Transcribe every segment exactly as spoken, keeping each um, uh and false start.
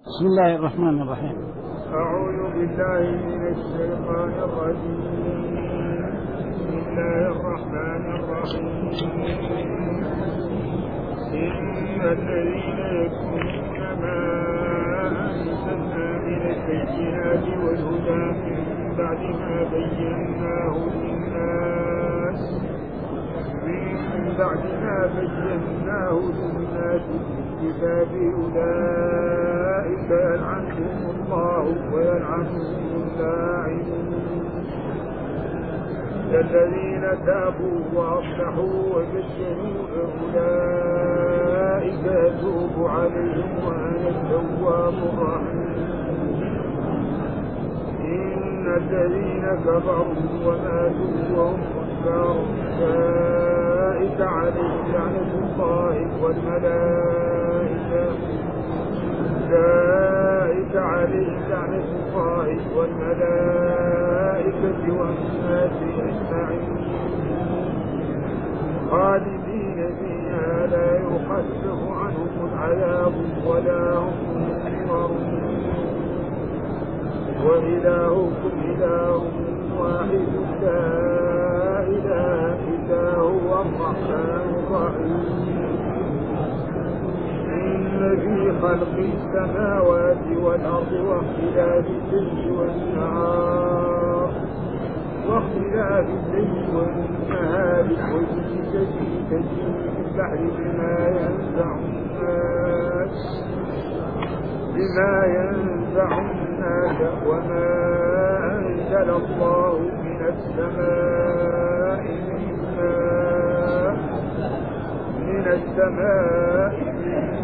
بسم الله الرحمن الرحيم. أعوذ بالله من الشيطان الرجيم. بسم الله الرحمن الرحيم. إن الذين يكتمون ما أنزلنا من البينات والهدى من بعد ما بيناه للناس من بعد ما بيناه للناس في الكتاب أولئك يلعنهم الله ويلعنهم اللاعنون. الذين تابوا وأصلحوا وبشروا أولئك يتوب عليهم وأنا التواب الرحيم. إن الذين كفروا وماتوا وهم كفار أولئك عليهم لعنة الله والملائكة أولئك عليهم لعنة الله والملائكة والناس أجمعين خالدين فيها لا يخفف عنهم العذاب ولا هم ينصرون. وإلهكم إله واحد لا إله إلا هو الرحمن الرحيم. إن في خلق السماوات والأرض واختلاف الليل والنهار واختلاف الليل والنهار والفلك التي تجري في البحر بما ينفع الناس بما ينفع الناس وما أنزل الله من السماء من ماء من السماء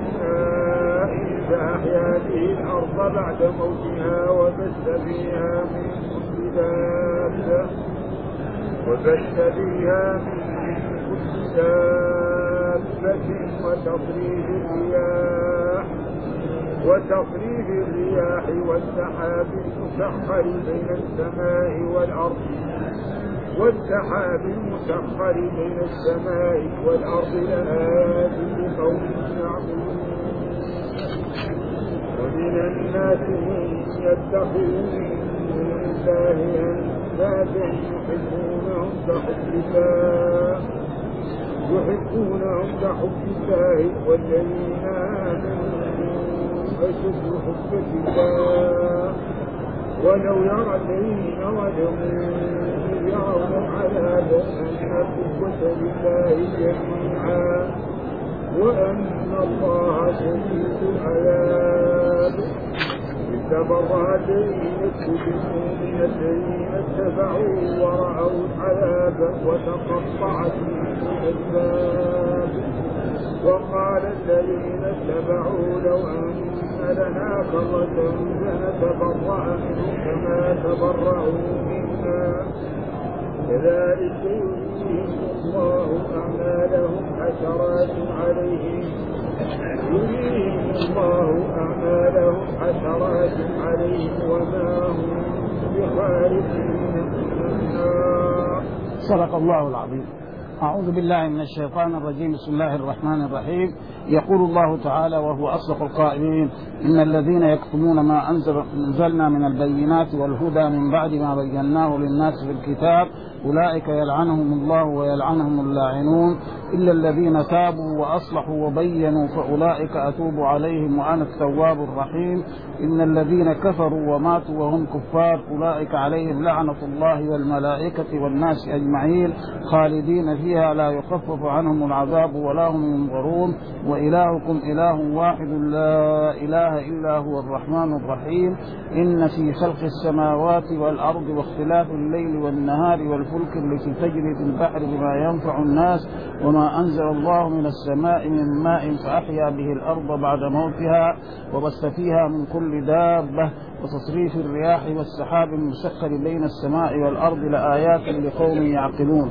فأحيا به الأرض بعد موتها وبث فيها من كل دابة وبث فيها من كل دابة وتصريف الرياح وتصريف الرياح والسحاب المسخر بين السماء والأرض والسحاب المسخر بين السماء والأرض لآيات لقوم يعقلون. ومن الناس من يتخذ من دون الله أندادا يحبونهم كحب الله يحبونهم كحب الله والذين آمنوا أشد حبا لله ولو يرى الذين ظلموا يرون العذاب أن القوة لله جميعا وأن الله شديد العذاب. تبرأ الذين اتبعوا من الذين اتبعوا ورأوا العذاب وتقطعت بهم الأسباب. وقال الذين اتبعوا لو أن لنا كرة فنتبرأ منهم كما تبرأوا منا كذلك يريهم الله أعمالهم حسرات عليهم يريهم الله أعمالهم حسرات عليهم وما هم بخارجين من النار. صدق الله العظيم. أعوذ بالله من الشيطان الرجيم. بسم الله الرحمن الرحيم. يقول الله تعالى وهو أصدق القائلين: إن الذين يكتمون ما أنزلنا من البينات والهدى من بعد ما بيناه للناس في الكتاب أولئك يلعنهم الله ويلعنهم اللاعنون إلا الذين تابوا وأصلحوا وبينوا فأولئك أتوب عليهم وأنا التواب الرحيم. إن الذين كفروا وماتوا وهم كفار أولئك عليهم لعنة الله والملائكة والناس أجمعين خالدين فيها لا يخفف عنهم العذاب ولا هم ينظرون. وإلهكم إله واحد لا إله إلا هو الرحمن الرحيم. إن في خلق السماوات والأرض واختلاف الليل والنهار والفلك التي تجري في البحر بما ينفع الناس وما أنزل الله من السماء من ماء فأحيا به الأرض بعد موتها وبث فيها من كل دابة وتصريف الرياح والسحاب المسخر بين السماء والأرض لآيات لقوم يعقلون.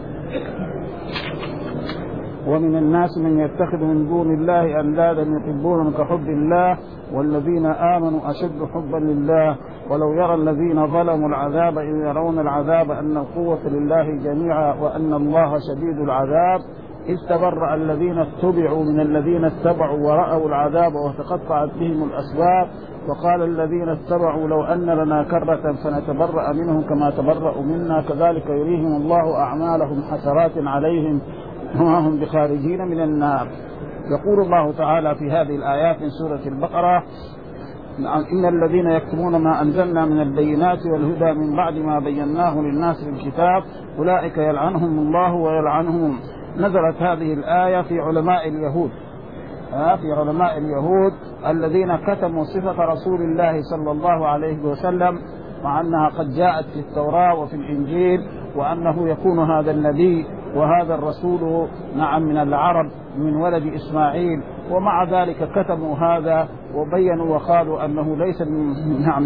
ومن الناس من يتخذ من دون الله أندادا يحبونهم كحب الله والذين آمنوا أشد حبا لله ولو يرى الذين ظلموا العذاب إذ يرون العذاب أن القوة لله جميعا وأن الله شديد العذاب إذ تبرأ الذين اتبعوا من الذين اتبعوا ورأوا العذاب وتقطعت بهم الأسباب وقال الذين اتبعوا لو أن لنا كرة فنتبرأ منهم كما تبرأوا منا كذلك يريهم الله أعمالهم حسرات عليهم وما هم بخارجين من النار. يقول الله تعالى في هذه الآيات من سورة البقرة: إن الذين يكتمون ما أنزلنا من البينات والهدى من بعد ما بيناه للناس في الكتاب أولئك يلعنهم الله ويلعنهم. نزلت هذه الآية في علماء اليهود في علماء اليهود الذين كتموا صفة رسول الله صلى الله عليه وسلم، مع أنها قد جاءت في التوراة وفي الإنجيل، وأنه يكون هذا النبي وهذا الرسول نعم من العرب من ولد إسماعيل، ومع ذلك كتموا هذا وبينوا وقالوا أنه ليس من, نعم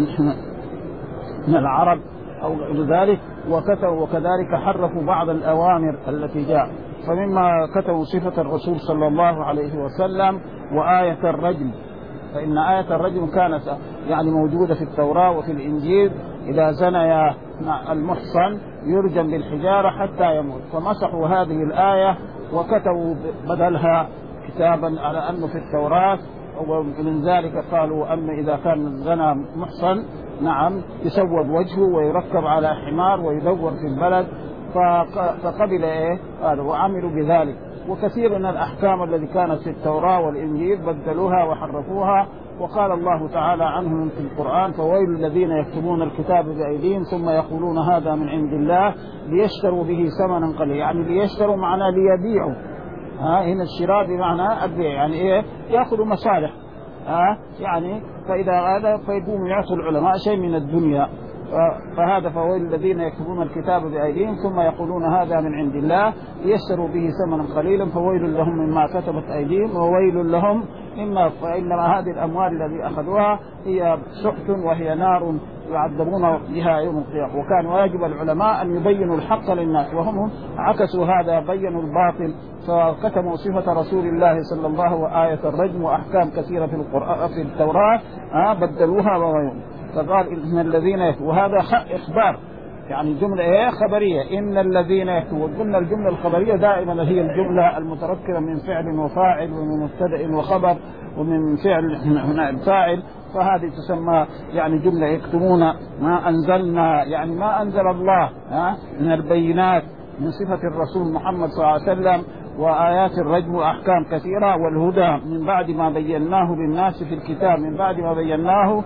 من العرب أو ذلك، وكتبوا وكذلك حرفوا بعض الأوامر التي جاء. فمما كتبوا صفة الرسول صلى الله عليه وسلم وآية الرجم، فإن آية الرجم كانت يعني موجودة في التوراة وفي الإنجيل: إذا زنى المحصن يرجم بالحجارة حتى يموت. فمسحوا هذه الآية وكتبوا بدلها كتابا على أنه في التوراة، ومن ذلك قالوا أن إذا كان زنى محصن نعم يسود وجهه ويركب على حمار ويدور في البلد. فقبل إيه هذا وعملوا بذلك. وكثير من الأحكام التي كانت في التوراة والإنجيل بدلوها وحرفوها. وقال الله تعالى عنهم في القرآن: فويل الذين يكتمون الكتاب بأيديهم ثم يقولون هذا من عند الله ليشتروا به ثمنا قليلا. يعني ليشتروا معناه ليبيعوا. ها هنا الشراء بمعنى البيع، يعني إيه يأخذوا مصالح. ها يعني فإذا هذا فيقوموا يعطوا العلماء شيء من الدنيا. فهذا فويل الذين يكتبون الكتاب بأيديهم ثم يقولون هذا من عند الله ليشتروا به ثمنا قليلا فويل لهم مما كتبت أيديهم وويل لهم مما فإنما هذه الأموال التي أخذوها هي سحت وهي نار يعذبون بها يوم القيامة. وكان واجب العلماء أن يبينوا الحق للناس، وهم عكسوا هذا، بينوا الباطل. فكتموا صفة رسول الله صلى الله عليه وسلم وآية الرجم وأحكام كثيرة في القرآن في التوراة بدلوها وغيرهم. فقال إن الذين يكتبون، وهذا إخبار يعني جملة إيه خبرية، إن الذين يكتبون. قلنا الجملة الخبرية دائما هي الجملة المتركبة من فعل وفاعل ومن مبتدأ وخبر ومن فعل فاعل، فهذه تسمى يعني جملة يكتمون ما أنزلنا، يعني ما أنزل الله ها من البينات من صفة الرسول محمد صلى الله عليه وسلم وآيات الرجم وأحكام كثيرة، والهدى من بعد ما بيناه للناس في الكتاب، من بعد ما بيناه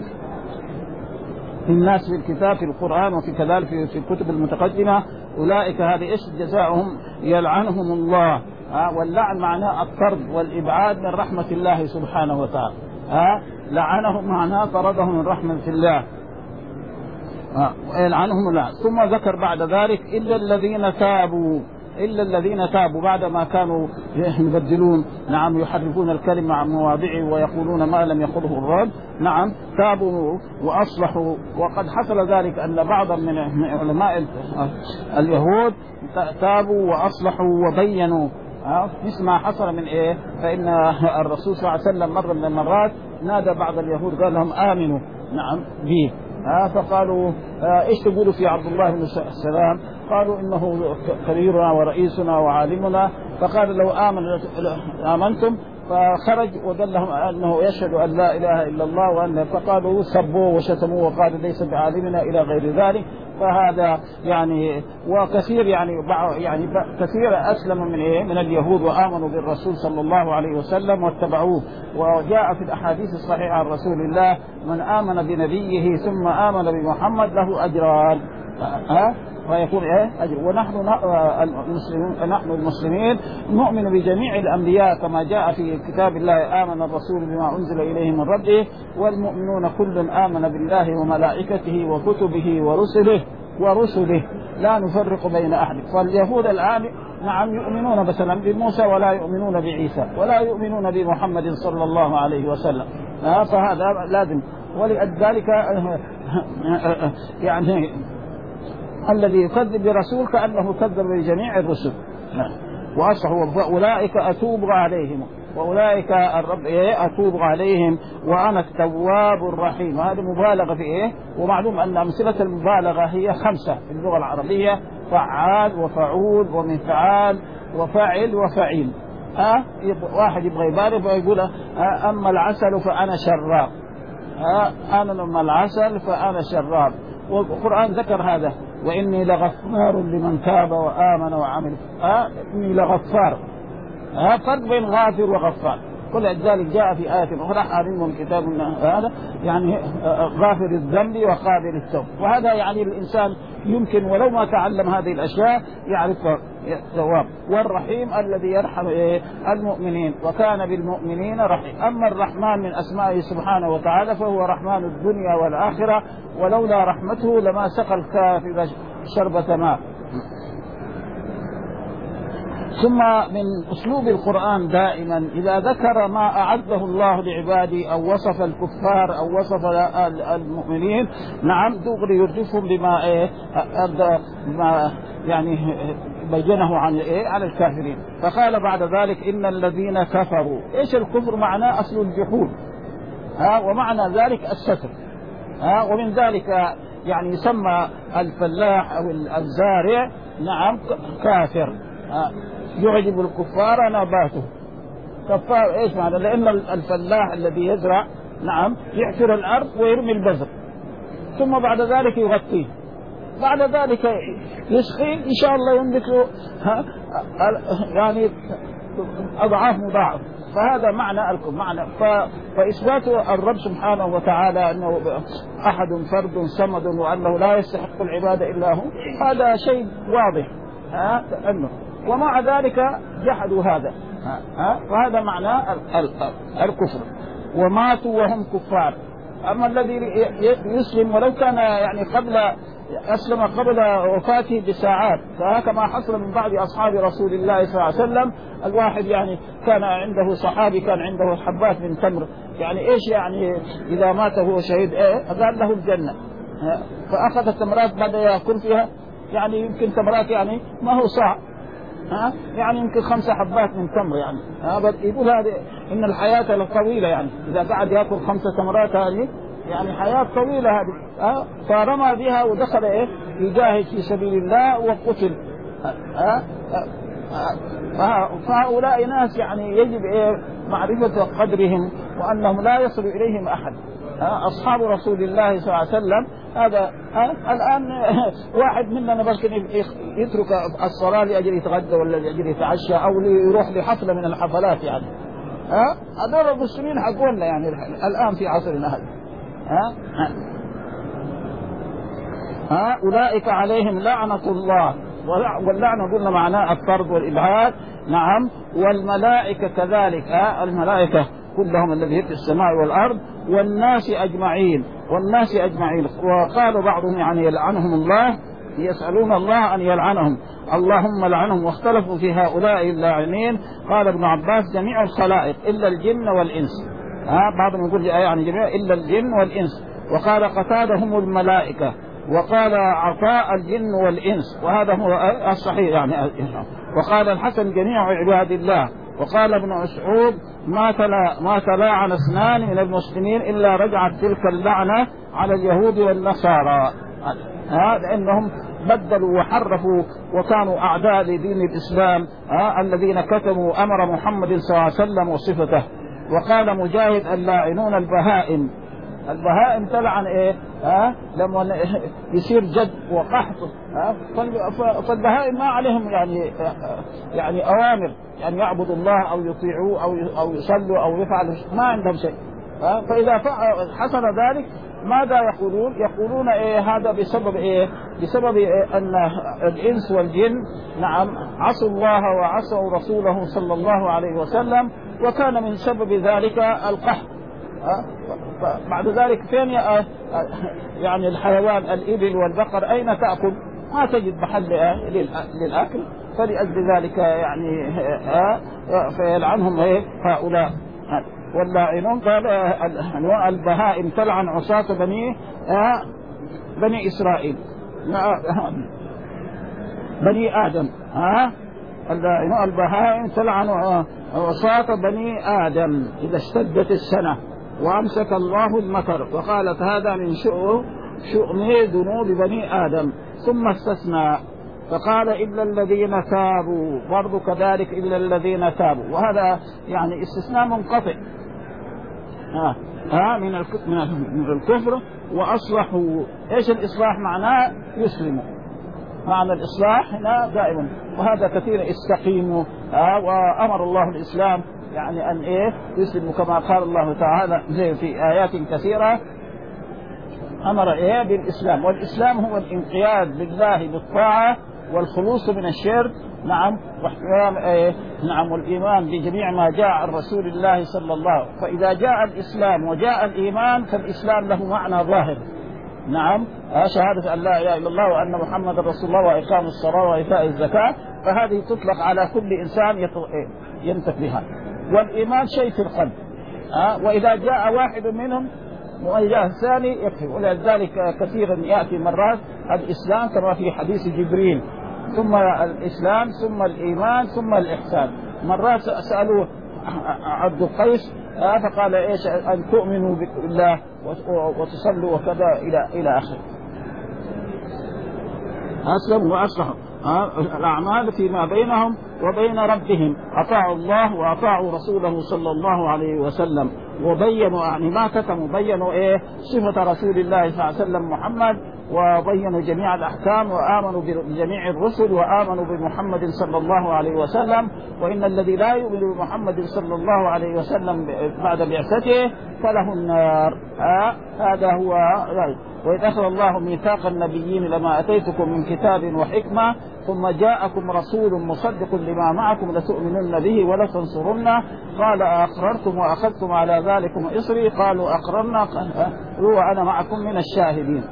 الناس في الكتاب في القرآن وفي كذلك في الكتب المتقدمة. أولئك هذه إيش جزاؤهم؟ يلعنهم الله. ها واللعن معناه الطرد والإبعاد من رحمة الله سبحانه وتعالى. ها لعنهم معناه طردهم من رحمة الله. ها يلعنهم الله. ثم ذكر بعد ذلك إلا الذين تابوا، إلا الذين تابوا بعد ما كانوا يبدلون نعم يحرفون الكلمة عن مواضعه ويقولون ما لم يقله الرب. نعم تابوا وأصلحوا. وقد حصل ذلك أن بعضا من علماء اليهود تابوا وأصلحوا وبينوا مثل ما حصل من إيه. فإن الرسول صلى الله عليه وسلم مرة من المرات نادى بعض اليهود قال لهم آمنوا نعم به. ها فقالوا ايش تقولوا في عبد الله بن السلام؟ قالوا انه كبيرنا ورئيسنا وعالمنا. فقال لو آمن آمنتم، فخرج ودلهم انه يشهد ان لا اله الا الله وان، فقالوا سبوه وشتموه وقالوا ليس بعالمنا الى غير ذلك. فهذا يعني وكثير يعني يعني كثير اسلم من ايه من اليهود وامنوا بالرسول صلى الله عليه وسلم واتبعوه. وجاء في الاحاديث الصحيحه عن رسول الله: من امن بنبيه ثم امن بمحمد له اجران. ها فيكون ايه اجر. ونحن المسلمين نحن المسلمين نؤمن بجميع الانبياء كما جاء في كتاب الله: امن الرسول بما انزل اليه من ربه والمؤمنون كل امن بالله وملائكته وكتبه ورسله ورسله لا نفرق بين احد. فاليهود الان نعم يؤمنون مثلا بموسى ولا يؤمنون بعيسى ولا يؤمنون بمحمد صلى الله عليه وسلم. فهذا لازم. ولذلك يعني الذي يكذب برسول كأنه كذب بجميع الرسل. وأصحوا أولئك أتوب عليهم، وأولئك الرب إيه أتوب عليهم وأنا التواب الرحيم. هذه مبالغة في إيه. ومعلوم أن أمثلة المبالغة هي خمسة في اللغة العربية: فعال وفعول ومن فعال وفاعل وفعيل. أه؟ واحد يبغى يبالغ ويقول أه أما العسل فأنا شراب. أنا لما العسل فأنا شراب. والقرآن ذكر هذا وإني لغفار لمن تاب وآمن وعمل. آه إني لغفار. آه فرق بين غافر وغفار. كل ذلك جاء في آية أخرى علمهم الكتاب هذا يعني غافر الذنب وقابل التوب. وهذا يعني الإنسان يمكن ولو ما تعلم هذه الأشياء يعرف الثواب. والرحيم الذي يرحم المؤمنين وكان بالمؤمنين رحيم. أما الرحمن من أسمائه سبحانه وتعالى فهو رحمن الدنيا والآخرة ولولا رحمته لما سقى الكافر شربة ماء. ثم من أسلوب القرآن دائما إذا ذكر ما أعده الله لعباده أو وصف الكفار أو وصف المؤمنين نعم دغري يرجفهم بما إيه ما يعني بينه عن إيه على الكافرين. فقال بعد ذلك إن الذين كفروا. إيش الكفر؟ معناه أصل الجحود ها ومعنى ذلك الستر ها. ومن ذلك يعني يسمى الفلاح أو الزارع نعم كافر ها. يعجب الكفار نباته. كفار ايش معنى؟ لان الفلاح الذي يزرع نعم يحفر الارض ويرمي البذر ثم بعد ذلك يغطيه بعد ذلك يسقي ان شاء الله ينبت له يعني اضعاف مضاعف. فهذا معنى الكفر معنى فاثبات الرب سبحانه وتعالى انه احد فرد صمد وانه لا يستحق العباده الا هو هذا شيء واضح ها انه ومع ذلك جحدوا هذا ها وهذا معنى الكفر وماتوا وهم كفار. أما الذي يسلم ولو كان يعني قبل أسلم قبل وفاته بساعات فهكما حصل من بعض أصحاب رسول الله صلى الله عليه وسلم. الواحد يعني كان عنده صحابي كان عنده حبات من تمر يعني إيش يعني إذا مات هو شهيد إيه قال له الجنة. فأخذ التمرات بعد يأكل فيها يعني يمكن تمرات يعني ما هو صاع ها يعني يمكن خمسة حبات من تمر يعني هذا يقول هذه إن الحياة لطويلة يعني إذا قعد يأكل خمسة تمرات هذه يعني حياة طويلة هذه ها. فرمى بها ودخل إيه يجاهد في سبيل الله وقتل ها. فهؤلاء ناس يعني يجب إيه معرفة قدرهم وأنهم لا يصل إليهم أحد. أصحاب رسول الله صلى الله عليه وسلم هذا الآن واحد مننا بس يترك الصلاة لأجل يتغدى ولا لأجل يتعشى أو يروح لحفلة من الحفلات يعني ها هذول المسلمين حقولنا يعني الآن في عصرنا هذا ها ها أولئك عليهم لعنة الله. واللعنة قلنا معناه الطرد والإبعاد نعم. والملائكة كذلك ها الملائكة كلهم الذين في السماء والأرض والناس أجمعين والناس أجمعين. وقالوا بعضهم يعني يلعنهم الله يسألون الله أن يلعنهم اللهم لعنهم. واختلفوا في هؤلاء اللاعنين. قال ابن عباس جميع الخلائق إلا الجن والإنس ها بعضهم يقول يعني جميع إلا الجن والإنس. وقال قتادة هم الملائكة. وقال عطاء الجن والإنس وهذا هو الصحيح يعني. وقال الحسن جميع عباد الله. وقال ابن مسعود ما تلا ما تلاعن اثنان من المسلمين إلا رجعت تلك اللعنة على اليهود والنصارى ها لأنهم بدلوا وحرفوا وكانوا أعداء لدين الإسلام ها الذين كتموا أمر محمد صلى الله عليه وسلم وصفته. وقال مجاهد اللاعنون البهائم. البهائم تلعن ايه ها لما يصير جد وقحط ها فالبهائم ما عليهم يعني يعني اوامر يعني يعبدوا الله او يطيعوه او او يصلوا او يفعلوا ما عندهم شيء ها. فاذا حصل ذلك ماذا يقولون؟ يقولون ايه هذا بسبب ايه بسبب إيه ان الانس والجن نعم عصوا الله وعصوا رسوله صلى الله عليه وسلم وكان من سبب ذلك القحط. بعد ذلك فين يعني الحيوان الإبل والبقر أين تأكل؟ ما تجد محل للأكل. فلأجل ذلك يعني فيلعنهم هؤلاء واللاعنون. قال البهائم تلعن عصاة بني بني إسرائيل بني آدم ها البهائم تلعن عصاة بني آدم إذا اشتدت السنة وأمسك الله المطر. وقالت هذا من شؤم ذنوب بني آدم. ثم استثنى فقال إلا الذين تابوا برضو كذلك إلا الذين تابوا. وهذا يعني استثناء منقطع ها ها من من الكفر وأصلحوا. إيش الإصلاح معناه؟ يسلموا. معنى الإصلاح هنا دائما، وهذا كثير استقيموا. ها وأمر الله الإسلام يعني أن إيه يسلموا كما قال الله تعالى زي في آيات كثيرة أمر إيه بالإسلام. والإسلام هو الانقياد لله بالطاعة والخلوص من الشرك. نعم واحترام إيه نعم والإيمان بجميع ما جاء عن رسول الله صلى الله عليه وسلم. فإذا جاء الإسلام وجاء الإيمان فالإسلام له معنى ظاهر. نعم شهادة أن لا إله إلا الله وأن محمد رسول الله وإقام الصلاة وإيتاء الزكاة، فهذه تطلق على كل إنسان ينطق بها. والإيمان شيء في القلب. أه؟ وإذا جاء واحد منهم وجاء الثاني يكفي. ولذلك كثيرا يأتي مرات الإسلام كما في حديث جبريل ثم الإسلام ثم الإيمان ثم الإحسان. مرات سألوه عبد القيس أه فقال إيش أن تؤمنوا بالله وتصلوا وكذا إلى إلى آخره. أسلموا وأصلحوا الأعمال فيما بينهم وبين ربهم، أطاعوا الله وأطاعوا رسوله صلى الله عليه وسلم وبينوا يعني ما كتموا بينوا إيه صفة رسول الله صلى الله عليه وسلم محمد، وبينوا جميع الأحكام وآمنوا بجميع الرسل وآمنوا بمحمد صلى الله عليه وسلم. وإن الذي لا يؤمن بمحمد صلى الله عليه وسلم بعد بعثته فله النار. آه هذا هو يعني. وإذ أخذ الله ميثاق النبيين لما أتيتكم من كتاب وحكمة ثم جاءكم رسول مصدق لما معكم لتؤمنن به ولتنصرنه قال أقررتم وأخذتم على ذلكم إصري قالوا أقررنا وأنا معكم من الشاهدين.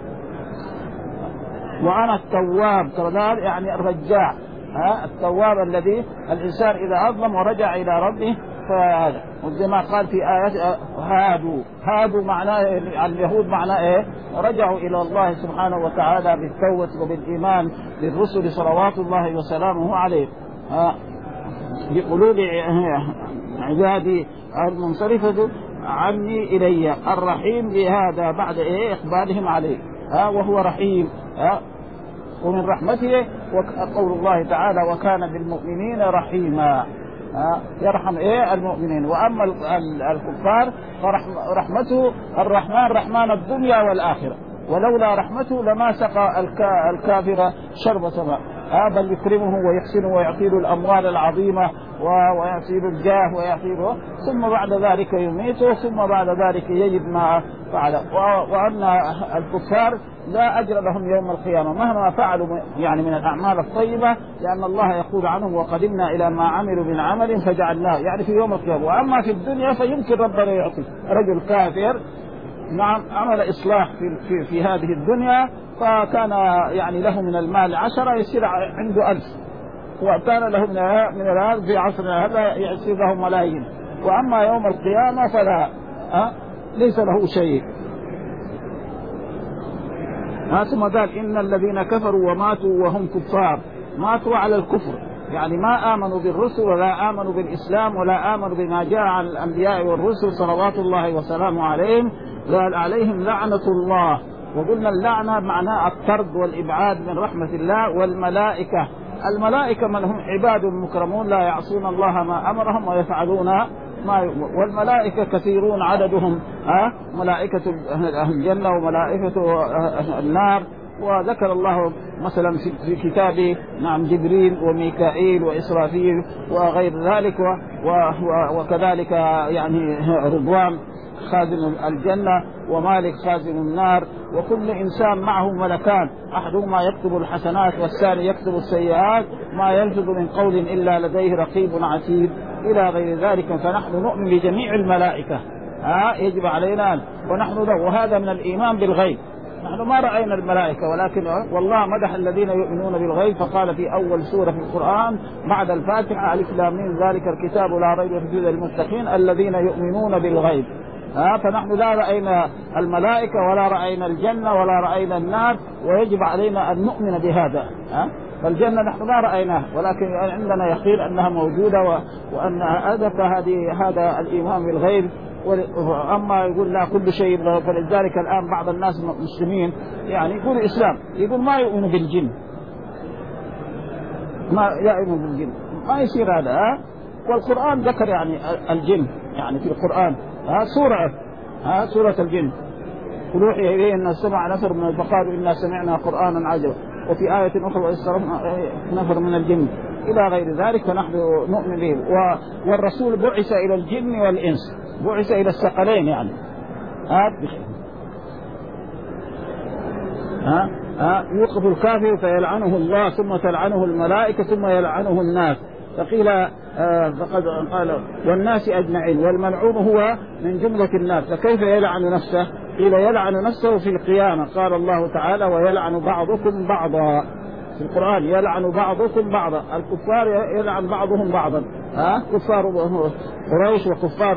وأنا التواب كذلك يعني الرجاع. ها التواب الذي الإنسان إذا أظلم ورجع إلى ربه فهذا. وزي ما قال في آيات هادوا هادوا معناه اليهود معناه إيه رجعوا إلى الله سبحانه وتعالى بالتوبة وبالإيمان بالرسل صلوات الله وسلامه عليه. بقلوب عبادي المنصرفة عني إلي الرحيم بهذا بعد إيه إقبالهم عليه. ها وهو رحيم. ها ومن رحمته وقول الله تعالى وكان بالمؤمنين رحيما. يرحم إيه المؤمنين. وأما الكفار فرحمته الرحمن رحمن الدنيا والآخرة، ولولا رحمته لما سقى الكافر شربة ماء. بل يكرمه ويحسنه ويعطيه الأموال العظيمة ويعطيه الجاه ويعطيه ثم بعد ذلك يميته ثم بعد ذلك يجد ما فعل. وأن الكفار لا أجر لهم يوم القيامة مهما فعلوا يعني من الأعمال الطيبة، لأن الله يقول عنهم وقدمنا إلى ما عملوا من عمل فجعلناه يعني في يوم القيامة. وأما في الدنيا فيمكن ربنا يعطي رجل كافر نعم عمل إصلاح في, في, في هذه الدنيا فكان يعني له من المال عشرة يصير عنده ألف، وكان له من الألف في عصرنا هذا يصير له ملايين. وأما يوم القيامة فلا أه؟ ليس له شيء. ثم قال إن الذين كفروا وماتوا وهم كفار ماتوا على الكفر يعني ما آمنوا بالرسل ولا آمنوا بالإسلام ولا آمنوا بما جاء عن الأنبياء والرسل صلوات الله وسلامه عليهم قال عليهم لعنة الله. وقلنا اللعنة معناه الطرد والإبعاد من رحمة الله. والملائكة الملائكة من هم عباد مكرمون لا يعصون الله ما أمرهم ويفعلون ما ي... والملائكة كثيرون عددهم ها ملائكة أهل الجنة وملائكة النار. وذكر الله مثلا في كتابه نعم جبريل وميكائيل وإسرافيل وغير ذلك و... و... وكذلك يعني رضوان خازن الجنة ومالك خازن النار. وكل إنسان معه ملكان أحدهما يكتب الحسنات والثاني يكتب السيئات ما يلفظ من قول إلا لديه رقيب عتيد إلى غير ذلك. فنحن نؤمن بجميع الملائكة ها يجب علينا ونحن له. وهذا من الإيمان بالغيب. نحن ما رأينا الملائكة ولكن والله مدح الذين يؤمنون بالغيب فقال في أول سورة في القرآن بعد الفاتحة ألف لام ميم ذلك الكتاب لا ريب فيه للمتقين الذين يؤمنون بالغيب. ها فنحن لا رأينا الملائكة ولا رأينا الجنة ولا رأينا النار ويجب علينا أن نؤمن بهذا. ها فالجنة نحن لا رأيناها ولكن عندنا يقين أنها موجودة وأن هدف هذه هذا الإيمان بالغيب. أما يقول لا كل شيء. فلذلك الآن بعض الناس المسلمين يعني يقول الإسلام يقول ما يؤمن بالجن ما يؤمن بالجن ما يصير هذا. والقرآن ذكر يعني الجن يعني في القرآن ها سورة ها سورة الجن قل أوحي إليه أن سمع نفر من فقالوا إنا سمعنا قرآنا عجبا وفي آية أخرى وإذ صرفنا نفر من الجن إلى غير ذلك فنحن نؤمن به. والرسول بعث إلى الجن والإنس بعث إلى الثقلين يعني ها ها ها يوقف الكافر فيلعنه الله ثم تلعنه الملائكة ثم يلعنه الناس فقيل آه فقد قال والناس أجمعين والملعون هو من جملة الناس فكيف يلعن نفسه؟ قيل يلعن نفسه في القيامة. قال الله تعالى ويلعن بعضكم بعضا في القرآن يلعن بعضكم بعضا الكفار يلعن بعضهم بعضا ها كفار قريش وكفار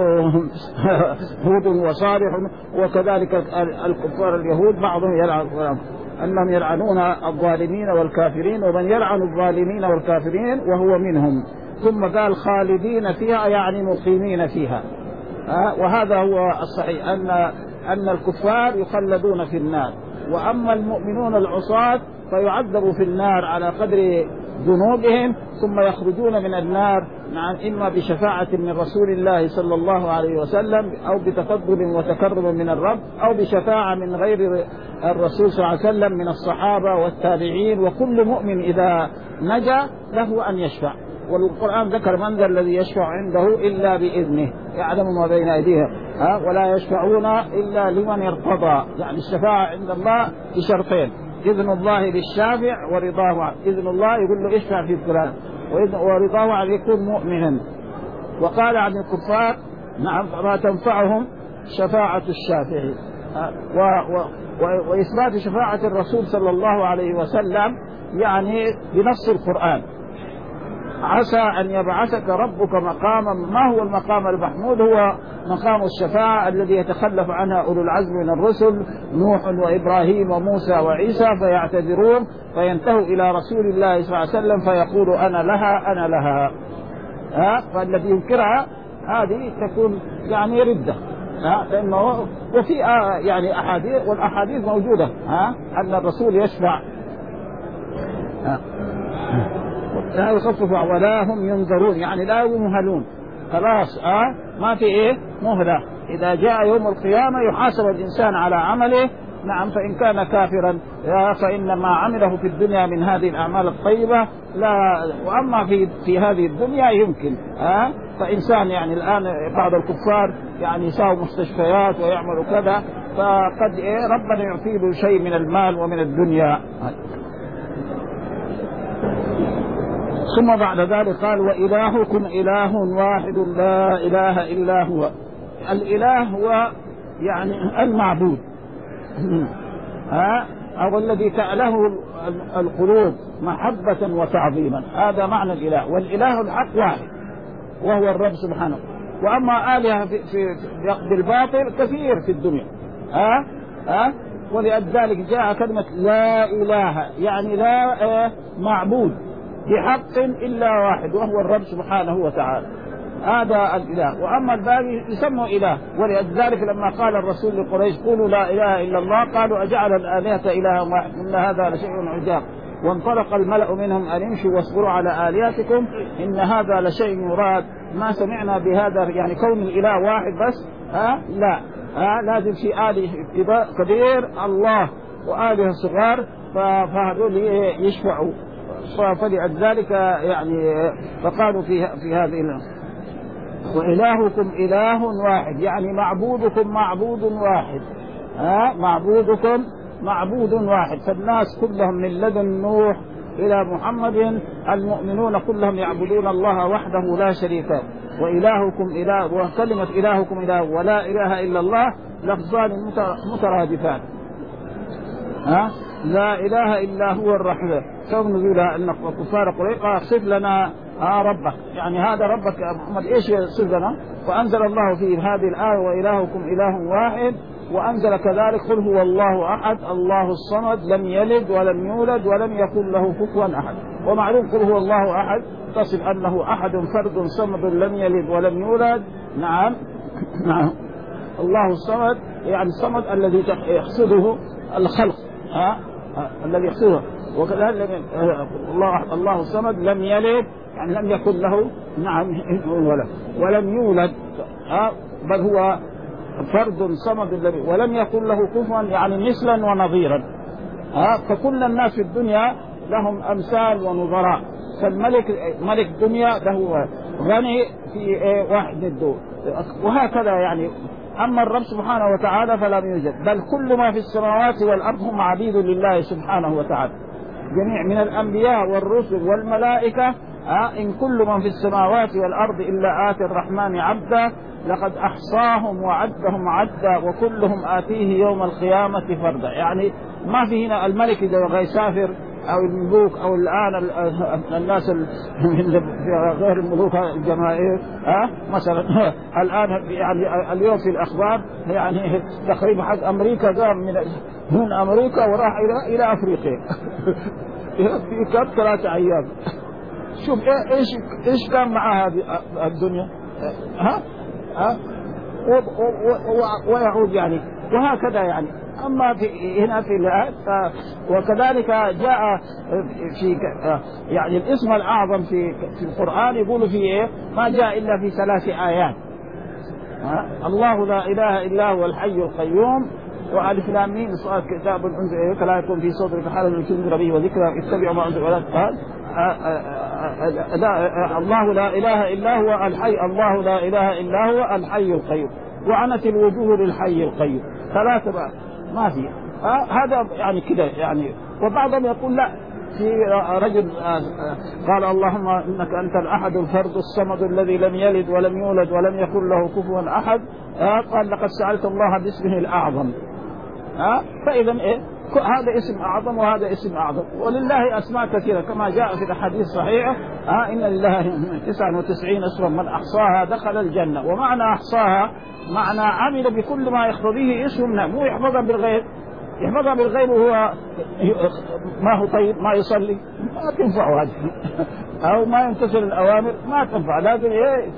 هود وصالح وكذلك الكفار اليهود بعضهم يلعن أنهم يلعنون الظالمين والكافرين ومن يلعن الظالمين والكافرين وهو منهم. ثم قال خالدين فيها يعني مقيمين فيها ها وهذا هو الصحيح أن أن الكفار يخلدون في النار وأما المؤمنون العصاة فيعذبوا في النار على قدر ذنوبهم ثم يخرجون من النار نعم إما بشفاعة من رسول الله صلى الله عليه وسلم أو بتفضل وتكرم من الرب أو بشفاعة من غير الرسول صلى الله عليه وسلم من الصحابة والتابعين وكل مؤمن إذا نجا له أن يشفع. والقرآن ذكر من ذا الذي يشفع عنده إلا بإذنه يعلم ما بين أيديهم ها ولا يشفعون إلا لمن ارتضى يعني الشفاعة عند الله بشرطين إذن الله للشافع ورضاه عنه. إذن الله يقول له اشفع في فلان ورضاه عنه يكون مؤمنا. وقال عن الكفار نعم ما تنفعهم شفاعة الشافعي و و و وإثبات شفاعة الرسول صلى الله عليه وسلم يعني بنص القرآن عسى أن يبعثك ربك مقاما. ما هو المقام المحمود؟ هو مقام الشفاعة الذي يتخلف عنها أولو العزم من الرسل نوح وإبراهيم وموسى وعيسى فيعتذرون فينتهوا إلى رسول الله صلى الله عليه وسلم فيقول أنا لها أنا لها ها فالذي ينكرها هذه تكون يعني ردة ها لأنه وفي آه يعني أحاديث والأحاديث موجودة ها أن الرسول يشفع ها لا يخفف ولا هم ينظرون يعني لا يمهلون خلاص آه ما في إيه مهلة. إذا جاء يوم القيامة يحاسب الإنسان على عمله نعم فإن كان كافرا فإن ما عمله في الدنيا من هذه الأعمال الطيبة لا وأما في في هذه الدنيا يمكن آه فإنسان يعني الآن بعض الكفار يعني يساووا مستشفيات ويعملوا كذا فقد إيه ربنا يعطيه له شيء من المال ومن الدنيا. ثم بعد ذلك قال وإلهكم إله واحد لا إله إلا هو. الإله هو يعني المعبود ها أو الذي تأله القلوب محبة وتعظيما هذا معنى الإله. والإله الحق واحد وهو الرب سبحانه. وأما آلهة في, في بالباطل كثير في الدنيا ها ها ولذلك جاء كلمة لا إله يعني لا معبود بحق إلا واحد وهو الرب سبحانه وتعالى هذا الإله. وأما الباقي يسمى إله. ولذلك لما قال الرسول لقريش قولوا لا إله إلا الله قالوا أجعل الآلهة إلها واحد إن هذا لشيء عجاب. وانطلق الملأ منهم أن امشوا واصبروا على آلهتكم إن هذا لشيء يراد ما سمعنا بهذا يعني كون الإله واحد بس ها لا ها لازم في آله كبير الله وآله صغار فهذول يشفعوا فلذلك يعني فقالوا في في هذه وإلهكم إله واحد يعني معبودكم معبود واحد ها معبودكم معبود واحد. فالناس كلهم من لدن نوح إلى محمد المؤمنون كلهم يعبدون الله وحده لا شريك له. وإلهكم إله وكلمة إلهكم إله ولا إله إلا الله لفظان مترادفان ها لا إله إلا هو الرحمن. كون نقول أن كفار قريش قال صف لنا آه ربك يعني هذا ربك يا محمد إيش يصف لنا. وأنزل الله في هذه الآية وإلهكم إله واحد. وأنزل كذلك قل هو الله أحد الله الصمد لم يلد ولم يولد ولم يكن له كفوا أحد. ومعلوم قل هو الله أحد تصف أنه أحد فرد صمد لم يلد ولم يولد نعم نعم الله الصمد يعني الصمد الذي يقصده الخلق ها الذي يقصده. وكذلك الله الله الصمد لم يلد يعني لم يكن له نعم ولد ولم يولد ها بل هو فرد صمد الذي ولم يكن له كفوا يعني مثلا ونظيرا. ها فكل الناس في الدنيا لهم أمثال ونظراء، فالملك ملك الدنيا له غني في واحد ضده، وهكذا يعني. أما الرب سبحانه وتعالى فلم يوجد، بل كل ما في السماوات والأرض هم عبيد لله سبحانه وتعالى جميع من الأنبياء والرسل والملائكة. إن كل من في السماوات والأرض إلا آتي الرحمن عبدا لقد أحصاهم وعدهم عدا وكلهم آتيه يوم القيامة فردا. يعني ما في هنا الملك إذا بغى يسافر أو الملوك أو الآن الناس من غير الملوك الجماهير ها مثلا الآن يعني اليوم في الأخبار يعني تقريبا حق أمريكا قام من من أمريكا وراح إلى إلى أفريقيا في كم ثلاثة أيام. شوف إيش إيش كان مع هذه الدنيا ها ها ويعود يعني وهكذا يعني. أما في هنا في الآيات وكذلك جاء في يعني الاسم الأعظم في في القرآن يقول فيه إيه ما جاء إلا في ثلاث آيات. الله لا إله إلا هو الحي القيوم وألف لام ميم صاد كتاب أنزل إليك لا يكون في صدرك حرج من تنذر به وذكرى اتبعوا ما أنزل ولا قال الله لا إله إلا هو الحي الله لا إله إلا هو الحي القيوم وعنت الوجوه للحي القيوم ثلاثة بقى ما في. آه هذا يعني كده يعني. وبعضهم يقول لا في رجل آه آه قال اللهم إنك أنت الأحد الفرد الصمد الذي لم يلد ولم يولد ولم يكن له كفوا أحد. آه قال لقد سألت الله باسمه الأعظم. آه فإذا إيه هذا اسم أعظم وهذا اسم أعظم ولله أسماء كثيرة كما جاء في الحديث الصحيح آه إن لله تسعة وتسعين اسما من أحصاها دخل الجنة. ومعنى أحصاها معنى عمل بكل ما يقتضيه اسمه مو يحفظها بالغيب. يحفظها بالغيب وهو ما هو طيب ما يصلي ما تنفع هذه أو ما يمتثل الأوامر ما تنفع. لازم إيه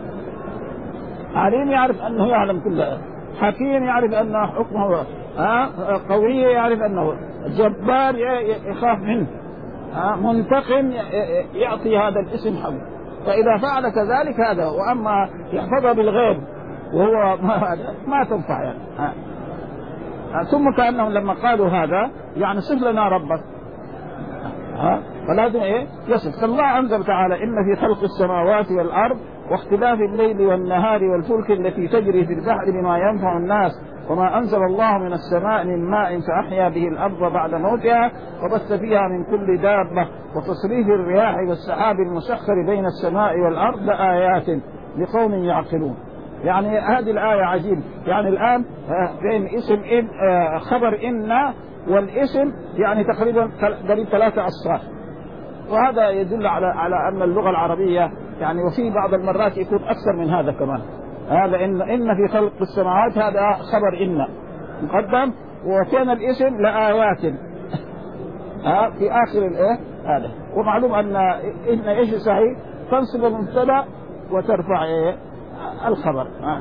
عليم يعرف أنه يعلم كل حكيم يعرف أن حكمه آه قوي يعرف أنه جبار يخاف منه آه منتقم يعطي هذا الاسم حقه. فإذا فعل كذلك هذا. وأما يحفظها بالغيب وهو ما, ما تنفع يعني. آه. آه. ثم كأنهم لما قالوا هذا يعني صف لنا ربك آه. فلازم إيه يصف. فالله أنزل تعالى إن في خلق السماوات والأرض واختلاف الليل والنهار والفلك التي تجري في البحر بما ينفع الناس وما أنزل الله من السماء من ماء فأحيا به الأرض بعد موتها وبث فيها من كل دابة وتصريف الرياح والسحاب المسخر بين السماء والأرض لآيات لقوم يعقلون. يعني هذه الآية عجيب. يعني الآن بين اسم إن خبر إن والاسم يعني تقريبا قريب ثلاثة أصفار. وهذا يدل على على أن اللغة العربية يعني وفي بعض المرات يكون أكثر من هذا كمان. هذا إن إن في خلق السماوات هذا خبر إن مقدم وكان الاسم لآيات ها في آخر الإيه هذا. ومعلوم أن إن إيش صحيح تنصب المبتدأ وترفع إيه الخبر ها.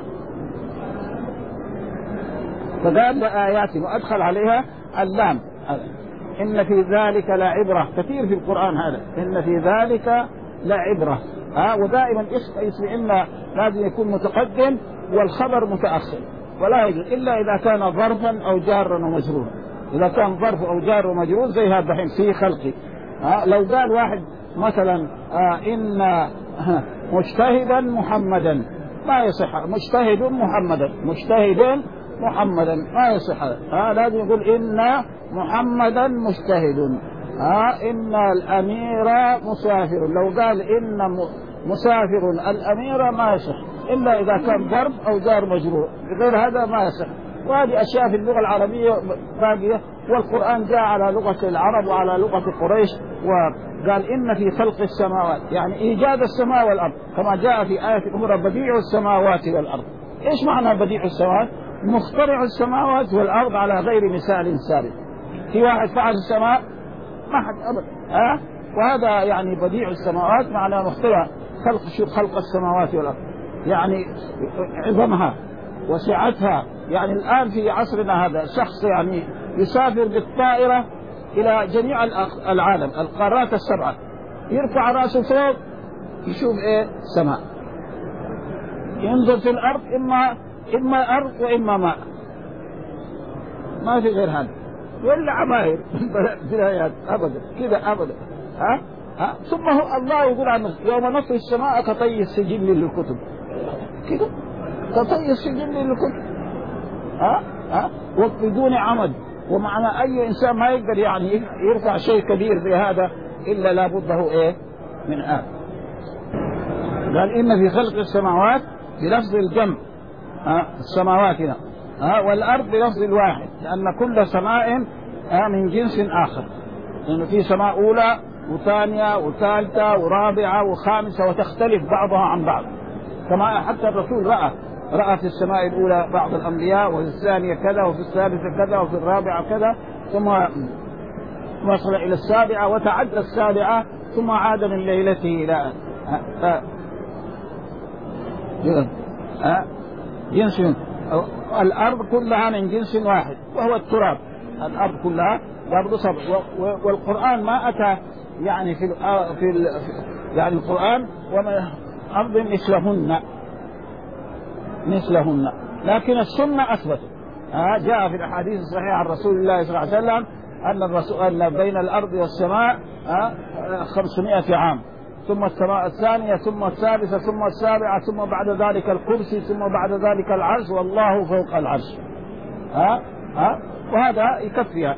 فقال لآيات وأدخل عليها اللام. إن في ذلك لعبرة كثير في القرآن هذا إن في ذلك لعبرة ها. ودائما اسم اسم إن لازم يكون متقدم والخبر متأخر ولا يجوز إلا إذا كان ظرفا أو جارا ومجرورا. إذا كان ظرف أو جار ومجرور زي هذا الحين في خلقي ها. لو قال واحد مثلا آه إن مجتهدا محمدا ما يصح مجتهد محمدا مجتهد محمدا ما يصح ها. لازم يقول إن محمدا مجتهد ها. إن الأمير مسافر. لو قال إن مسافر الأمير ما يصح إلا إذا كان ضرب أو جار مجرور غير هذا ما يصح. وهذه أشياء في اللغة العربية باقية. والقرآن جاء على لغة العرب وعلى لغة قريش وقال إن في خلق السماوات يعني إيجاد السماء والأرض كما جاء في آية أخرى بديع السماوات والأرض. إيش معنى بديع السماوات؟ مخترع السماوات والأرض على غير مثال سابق. في واحد فعل السماء ما حد أبدا ها. وهذا يعني بديع السماوات معنى مخترع خلق شو خلق السماوات والأرض يعني عظمها وسعتها. يعني الآن في عصرنا هذا شخص يعني يسافر بالطائرة إلى جميع العالم القارات السبعة يرفع رأسه فوق يشوف إيه سماء ينظر في الأرض إما إما أرض وإما ماء، ما في غير هذا، ولا عماير بلايات أبدا كذا أبدا. ها ها ثم هو الله يقول عنه يوم نطوي السماء كطي السجل للكتب، كذا كطي السجل للكتب. ها ها وبدون عمد، ومعنى أي إنسان ما يقدر يعني يرفع شيء كبير بهذا إلا لابده إيه من آب. قال إن في خلق السماوات بلفظ الجمع، ها السماوات هنا، ها والأرض بلفظ الواحد، لأن كل سماء من جنس آخر، لأنه في سماء أولى وثانية وثالثة ورابعة وخامسة وتختلف بعضها عن بعض، كما حتى الرسول رأى رأى في السماء الأولى بعض الأنبياء، وفي الثانية كذا، وفي الثالثة كذا، وفي الرابعة كذا، ثم وصل إلى السابعة وتعدى السابعة ثم عاد من ليلته إلى جنس. الأرض كلها من جنس واحد وهو التراب، الأرض كلها برضو سبع. والقرآن ما أتى يعني في في يعني القرآن وما أرض مثلهن مثلهن، لكن السنة أثبت، جاء في الأحاديث الصحيحة عن رسول الله صلى الله عليه وسلم أن الرسول أن بين الأرض والسماء خمسمائة عام، ثم السماء الثانية، ثم السادسة، ثم السابعة، ثم بعد ذلك الكرسي، ثم بعد ذلك العرش، والله فوق العرش. ها ها وهذا يكفي.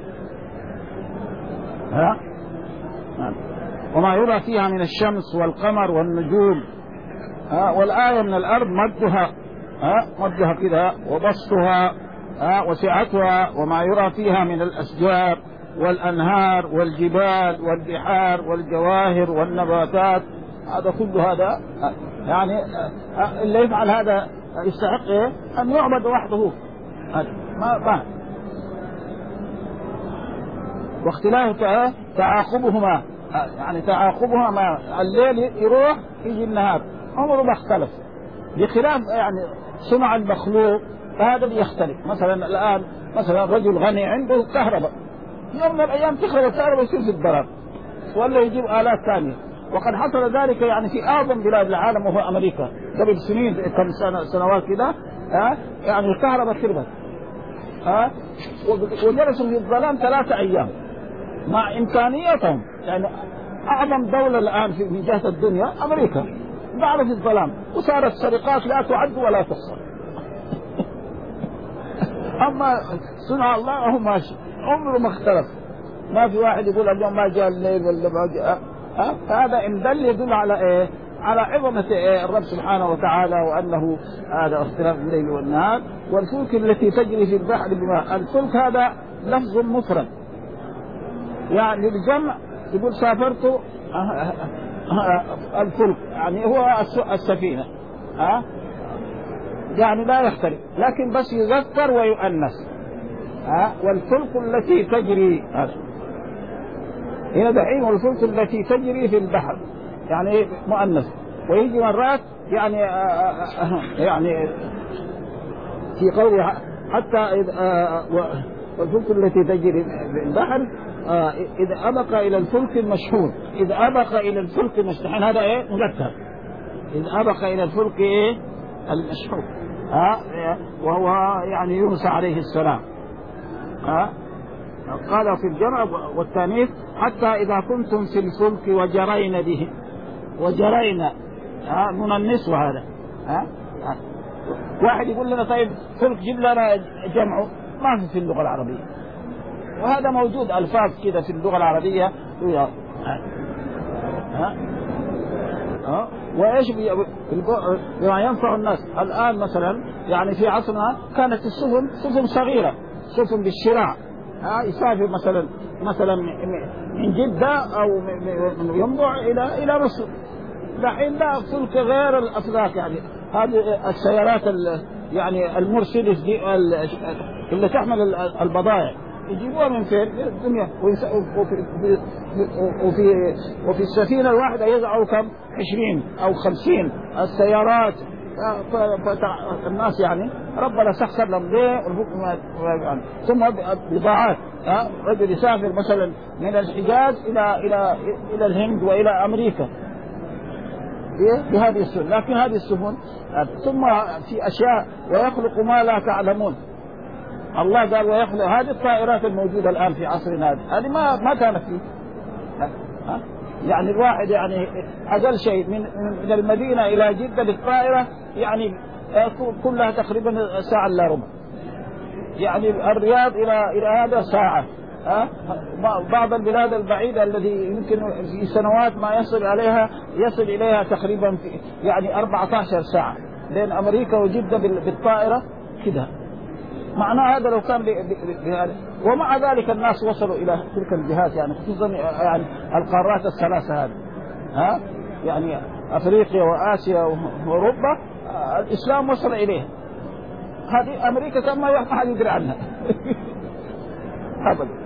ها وما يرى فيها من الشمس والقمر والنجوم. ها والآية من الأرض مدها، ها مدها كذا وبسطها، ها وسعتها، وما يرى فيها من الأشجار والأنهار والجبال والبحار والجواهر والنباتات، هذا كل هذا يعني اللي يفعل هذا يستحق إيه؟ أن يعبد وحده. ما ما واختلاف تعاقبهما، يعني تعاقبهما ما الليل يروح يجي النهار عمره ما اختلف، بخلاف يعني صنع المخلوق فهذا بيختلف. مثلا الآن مثلا رجل غني عنده كهرباء، يوم من الأيام تخرب الكهرباء يصير في الضرر، ولا يجيب آلات ثانية. وقد حصل ذلك يعني في أعظم بلاد العالم وهو أمريكا قبل سنين كم سنة سنوات كده، ها يعني الكهرباء خربت، ها وجلسوا في الظلام ثلاثة أيام مع إمكانياتهم. يعني أعظم دولة الآن في من جهة الدنيا أمريكا بعد في الظلام، وصارت سرقات لا تعد ولا تحصى. أما صنع الله وهو ماشي عمره ما اختلف، ما في واحد يقول اليوم ما جاء الليل ولا ما جاء. هذا إن دل يدل على إيه؟ على عظمة إيه؟ الرب سبحانه وتعالى، وأنه هذا اختلاف الليل والنهار. والفلك التي تجري في البحر بما الفلك هذا لفظ مفرد، يعني الجمع يقول سافرت الفلك، يعني هو السفينة، ها يعني لا يختلف، لكن بس يذكر ويؤنث. ها والفلك التي تجري هنا دحين، والفلك التي تجري في البحر يعني مؤنث، ويجي مرات يعني يعني في قوله حتى والفلك التي تجري في البحر إذا أبق إلى الفلك المشحون، إذا أبق إلى الفلك المشحون هذا إيه مذكر، إذا أبق إلى الفلك إيه المشحون، ها وهو يعني يونس عليه السلام. ها قال في الجمع والتانيث حتى إذا كنتم في الفلك وجرين به، وجرينا ها من النسوة هذا. ها واحد يقول لنا طيب فلك جيب لنا جمعه، ما في في اللغة العربية، وهذا موجود ألفاظ كده في اللغة العربية. ها ها ها وإيش بما ينفع الناس الآن. مثلا يعني في عصرنا كانت السفن سفن صغيرة، سفن بالشراع، ها يسافر مثلا مثلا من جدة أو من ينبع إلى إلى مصر. دحين لا فلك غير الأفلاك، يعني هذه السيارات يعني المرسيدس دي اللي تحمل البضائع يجيبوها من فين؟ من الدنيا. وفي وفي وفي السفينة الواحدة يضعوا كم؟ عشرين أو خمسين السيارات. فالناس يعني ربنا سخر لهم ليه يعني. ثم بضاعات، ها رجل يسافر مثلا من الحجاز إلى إلى إلى الهند وإلى أمريكا، بهذه السفن، لكن هذه السفن ثم في أشياء ويخلق ما لا تعلمون. الله قال ويخلق هذه الطائرات الموجودة الآن في عصرنا هذه هذه ما ما كانت فيه. يعني الواحد يعني أقل شيء من من المدينة إلى جدة بالطائرة يعني كلها تقريبا ساعة إلا ربع. يعني الرياض إلى إلى هذا ساعة. ها بعض البلاد البعيدة الذي يمكن في سنوات ما يصل عليها يصل إليها تقريبا في يعني أربعة عشر ساعة بين أمريكا وجدة بالطائرة كده. معناه هذا لو كان بهذا، ومع ذلك الناس وصلوا إلى تلك الجهات يعني خصوصا يعني القارات الثلاثة هذه. ها يعني أفريقيا وآسيا وأوروبا الإسلام وصل إليها. هذه أمريكا كان ما يحد يدري عنها أبدا.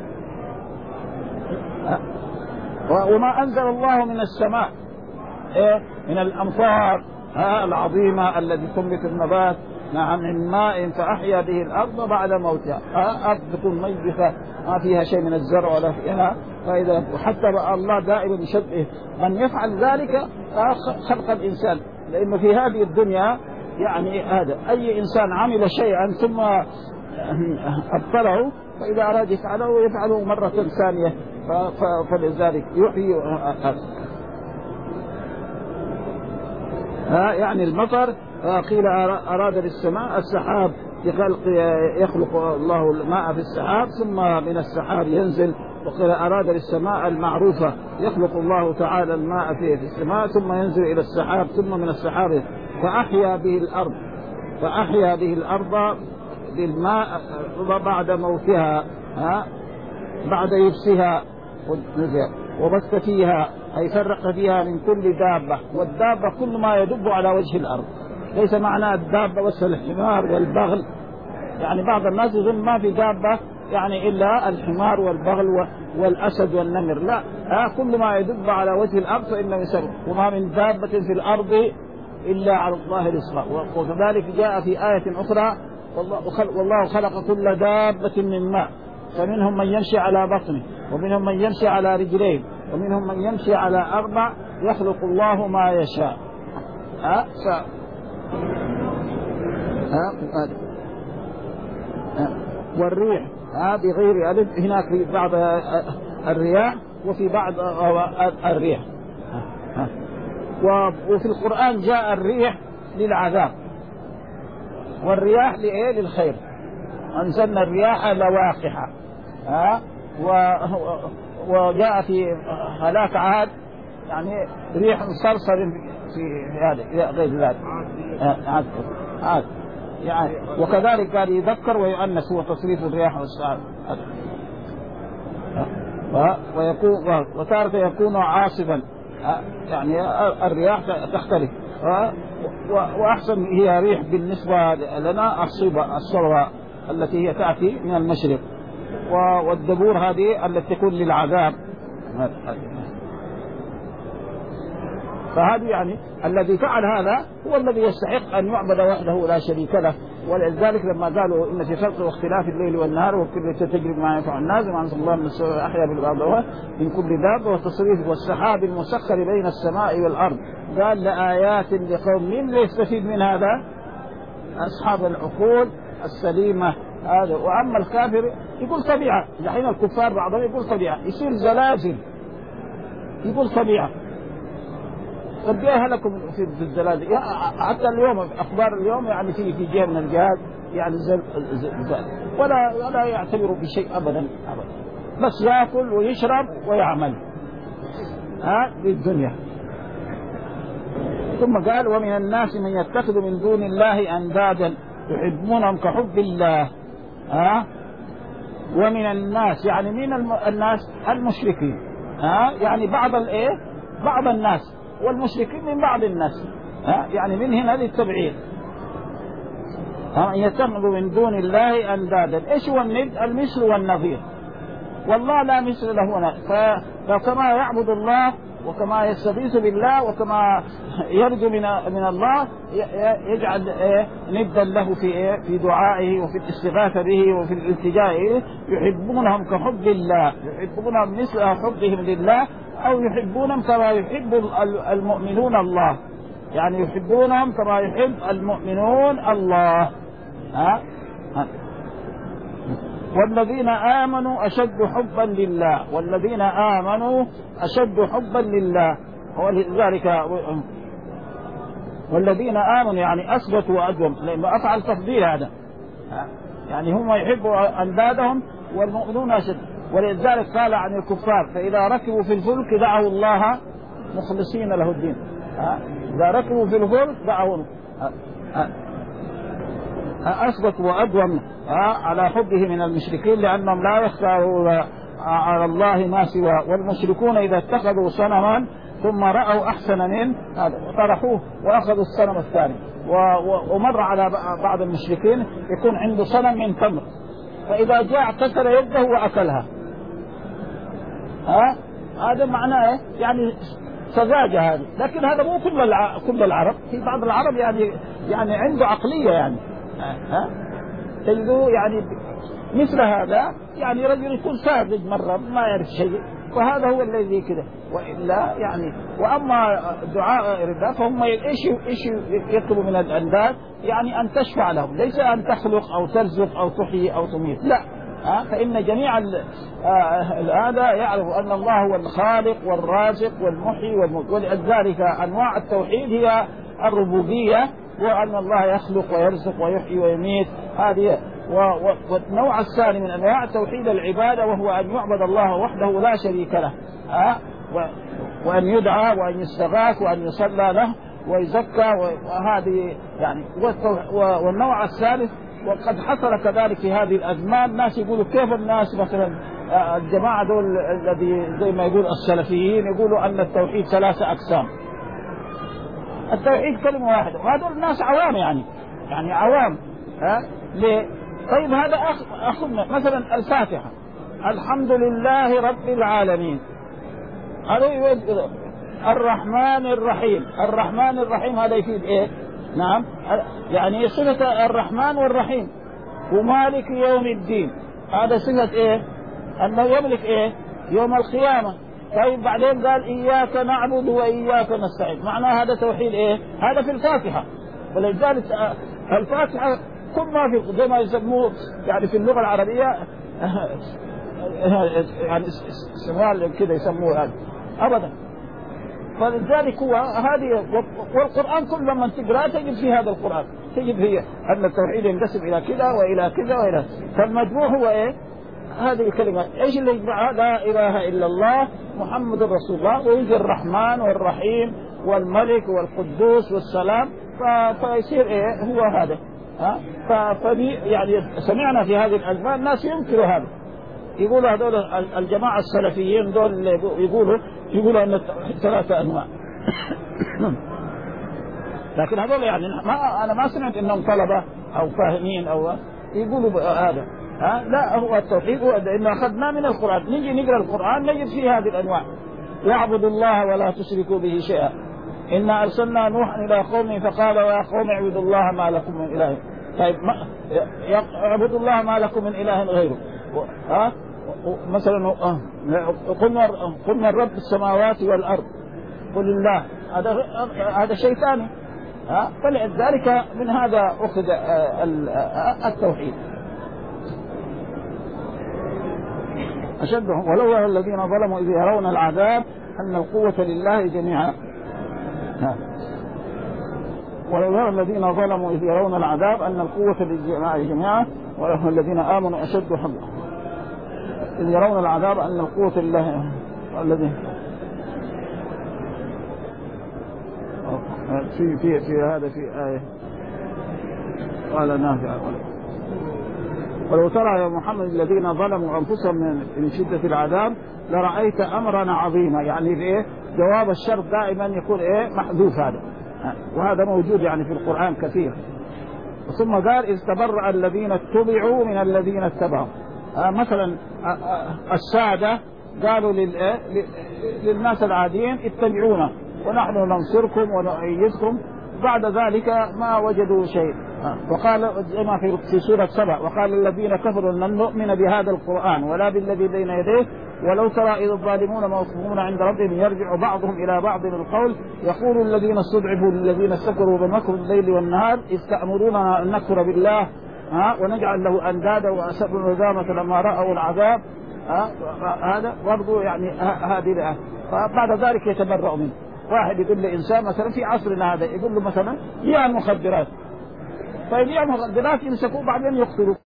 وما أنزل الله من السماء إيه؟ من الأمطار العظيمة التي تنبت النبات نعم من ماء فأحيا به الأرض بعد موتها. أرض تكون ميتة ما فيها شيء من الزرع ولا فيها، فإذا وحتى الله دائما يشبه من يفعل ذلك خلق الإنسان، لأنه في هذه الدنيا يعني هذا أي إنسان عمل شيئا ثم أبطله فإذا أراد يفعله يفعله مرة ثانية فلذلك يحيي. ها يعني المطر قيل أراد للسماء السحاب يخلق يخلق الله الماء في السحاب ثم من السحاب ينزل، وقيل أراد للسماء المعروفة يخلق الله تعالى الماء في السماء ثم ينزل إلى السحاب ثم من السحاب فأحيا به الأرض فأحيا به الأرض بالماء بعد موتها ها بعد يبسها وبث فيها أي فرق فيها من كل دابة، والدابة كل ما يدب على وجه الأرض، ليس معنى الدابة بس الحمار والبغل. يعني بعض الناس يظن ما في دابة يعني إلا الحمار والبغل والأسد والنمر، لا آه كل ما يدب على وجه الأرض فإنه يسر، وما من دابة في الأرض إلا على الله رزقها. وكذلك جاء في آية أخرى والله خلق كل دابة من ماء فمنهم من يمشي على بطنه ومنهم من يمشي على رجلين ومنهم من يمشي على أربع يخلق الله ما يشاء. ها ف... ها والريح ها بغير ألف هناك في بعض الرياح وفي بعض الريح. ها. وفي القرآن جاء الريح للعذاب والرياح لإيه للخير. أنزلنا الرياح لواقحة. ها و... وجاء في هلاك عاد يعني ريح صرصر في هذا غير ذلك عاد عاد يعني. وكذلك قال يذكر ويؤنث هو تصريف الرياح والسحاب. ويكون وتارة يكون عاصفا يعني الرياح تختلف. وأحسن هي ريح بالنسبة لنا الصيبة الصروة التي هي تأتي من المشرق، والدبور هذه التي تكون للعذاب. فهذا يعني الذي فعل هذا هو الذي يستحق أن يعبد وحده لا شريك له. ولذلك لما قالوا إن في خلق واختلاف الليل والنهار وكل تجرب ما ينفع الناس وما أنزل الله من السماء أحيا بالأرض من كل دابة والتصريف والسحاب المسخر بين السماء والأرض قال لآيات لقوم من يستفيد من هذا أصحاب العقول السليمة. هذا وأما الكافر يقول طبيعة. الحين الكفار بعضهم يقول طبيعة، يصير زلازل يقول طبيعة. قد جاء لكم في الزلازل حتى اليوم أخبار اليوم يعني في في جهة من الجهات يعني زلزال ولا ولا يعتبروا بشيء أبدا أبدا، بس يأكل ويشرب ويعمل ها بالدنيا. ثم قال ومن الناس من يتخذ من دون الله أندادا يحبونهم كحب الله. ها ومن الناس يعني من الناس المشركين. ها يعني بعض الايه بعض الناس والمشركين من بعض الناس. ها يعني من هنا للتبعيد. ها يتخذ من دون الله أندادا. ايش هو الند؟ المثل والنظير. والله لا مثل له. فكما يعبد الله وكما يستغيث بالله وكما يرجو من من الله يجعل ندا له في في دعائه وفي الاستغاثة به وفي الالتجاء. يحبونهم كحب الله، يحبونهم مثل حبهم لله أو يحبونهم كما يحب المؤمنون الله. يعني يحبونهم كما يحب المؤمنون الله. ها؟ ها. والذين آمنوا أشد حبا لله، والذين آمنوا أشد حبا لله، ولذلك والذين آمنوا يعني أثبتوا وأدوم، لأنه أفعل تفضيل هذا، يعني هم يحبوا أندادهم والمؤمنون أشد. ولذلك قال عن الكفار فإذا ركبوا في الفلك دعوا الله مخلصين له الدين. إذا ركبوا في الفلك دعوا أثبت وأدوم على حبه من المشركين، لأنهم لا يختارون على الله ما سواه. والمشركون إذا اتخذوا صنما ثم رأوا أحسن منه طرحوه وأخذوا الصنم الثاني. ومر على بعض المشركين يكون عنده صنم من تمر، فإذا جاء كسر يده وأكلها. ها هذا معناه يعني سذاجة هذه. لكن هذا مو كل الع... كل العرب، في بعض العرب يعني يعني عنده عقلية يعني ها تجدوا يعني مثل هذا، يعني رجل يكون ساذج مرة ما يعرف شيء، وهذا هو الذي كده. وإلا يعني وأما دعاء الرداء فهم ايش ايش يطلبوا من الأنداد؟ يعني أن تشفع لهم، ليس أن تخلق أو ترزق أو تحيي أو تميت، لا. ها فإن جميع هذا يعرف أن الله هو الخالق والرازق والمحيي والموت. ولذلك أنواع التوحيد هي الربوبية، وأن الله يخلق ويرزق ويحيي ويميت، هذه. والنوع الثاني من أنواع توحيد العبادة وهو أن يعبد الله وحده لا شريك له، ها وأن يدعى وأن يستغاث وأن يصلى له ويزكى، وهذه يعني. والنوع الثالث وقد حصل كذلك في هذه الأزمان، الناس يقولوا كيف الناس مثلا الجماعة دول الذي زي ما يقول السلفيين يقولوا أن التوحيد ثلاثة أقسام. التوحيد كلمة واحدة، وهذول الناس عوام يعني يعني عوام. ها ليه؟ طيب هذا أخذنا مثلا الفاتحة، الحمد لله رب العالمين، هذا يقول الرحمن الرحيم. الرحمن الرحيم هذا يفيد إيه؟ نعم يعني صفة الرحمن والرحيم. ومالك يوم الدين هذا صفة إيه؟ أنه يملك إيه؟ يوم القيامة. طيب بعدين قال إياك نعبد وإياك نستعين، معناه هذا توحيد إيه؟ هذا في الفاتحة. ولذلك الفاتحة كل ما في زي ما يسموه يعني في اللغة العربية يعني سمال كده يسموه هذا أبدا. فلذلك هو هذه. والقرآن كل ما تقرأ تجد في هذا القرآن تجد فيه أن التوحيد ينقسم إلى كذا وإلى كذا وإلى. فالمجموع هو إيه؟ هذه الكلمة إيش اللي يجمعها؟ لا إله إلا الله محمد رسول الله، ويجي الرحمن والرحيم والملك والقدوس والسلام، فيصير إيه هو هذا. ها فدي يعني سمعنا في هذه الأزمان الناس ينكروا هذا، يقولوا هذول الجماعة السلفيين دول يقولوا يقولوا أن ثلاثة أنواع. لكن هذول يعني ما أنا ما سمعت إنهم طلبة أو فاهمين أو يقولوا هذا. ها لا هو التوحيد هو إن أخذنا من القرآن، نيجي نقرأ القرآن نجد فيه هذه الأنواع. واعبدوا الله ولا تشركوا به شيئا إنا أرسلنا نوحا إلى قومه فقال يا قوم اعبدوا الله ما لكم من إله. طيب اعبدوا الله ما لكم من إله غيره. ها مثلا قلنا قلنا رب السماوات والأرض قل الله، هذا هذا شيء ثاني. ها فلذلك من هذا أخذ التوحيد. أشدهم ولو يرى الذين ظلموا إذ يرون العذاب أن القوة لله جميعا. ولو يرى الذين ظلموا إذ يرون العذاب أن القوة لله جميعا ولو الذين آمنوا أشد حبا. إذ يرون العذاب أن القوة لله الذي في في في هذا في آية قال نافع ولو ترى يا محمد الذين ظلموا أنفسهم من شدة العذاب لرأيت أمرا عظيما. يعني إيه؟ جواب الشرط دائما يكون إيه؟ محذوف هذا، وهذا موجود يعني في القرآن كثير. ثم قال إذ تبرأ الذين اتبعوا من الذين اتبعوا. آه مثلا آه السادة قالوا للناس العاديين اتبعونا ونحن ننصركم ونؤيدكم، بعد ذلك ما وجدوا شيء. آه وقال زي ما في سورة سبع وقال الذين كفروا لن نؤمن بهذا القرآن ولا بالذي بين يديه ولو ترى إذ الظالمون موقوفون عند ربهم يرجع بعضهم إلى بعض القول يقول الذين استضعفوا للذين استكبروا بمكر الليل والنهار استأمروننا أن نكفر بالله ها ونجعل له أندادا وأسروا الندامة لما رأوا العذاب هذا برضو يعني هذه. فبعد ذلك يتبرأ منه. واحد يقول لإنسان مثلا في عصرنا هذا يقول له مثلا يا مخدرات، طيب يا مخدرات يمسكوه بعدين يقتلوه.